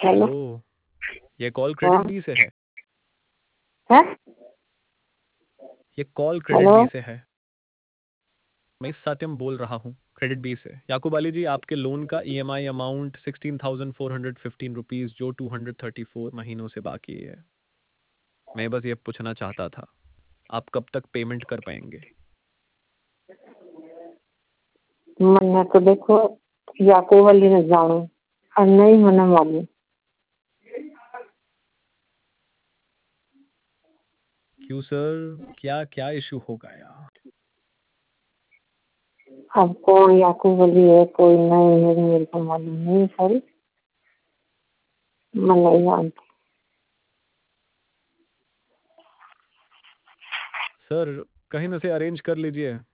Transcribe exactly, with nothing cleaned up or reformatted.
Hello. Hello. ये call credit हाँ। बी से है। है। ये कॉल क्रेडिट हेलो। बी से है। मैं सत्यम बोल रहा हूँ क्रेडिट बी से। याकूब अली जी, आपके लोन का EMI amount sixteen thousand four hundred fifteen rupees जो टू हंड्रेड थर्टी फोर महीनों से बाकी है। मैं बस ये पूछना चाहता था, आप कब तक पेमेंट कर पाएंगे? मैंने तो देखो याकूब अली ने जानो और नहीं मैंने मालूम। क्यों सर, क्या क्या इशू हो गया? अब कौन याकूब अली है कोई नहीं है मेरे को मालूम नहीं सर। मैं नहीं जानती। सर, कहीं ना से अरेंज कर लीजिए।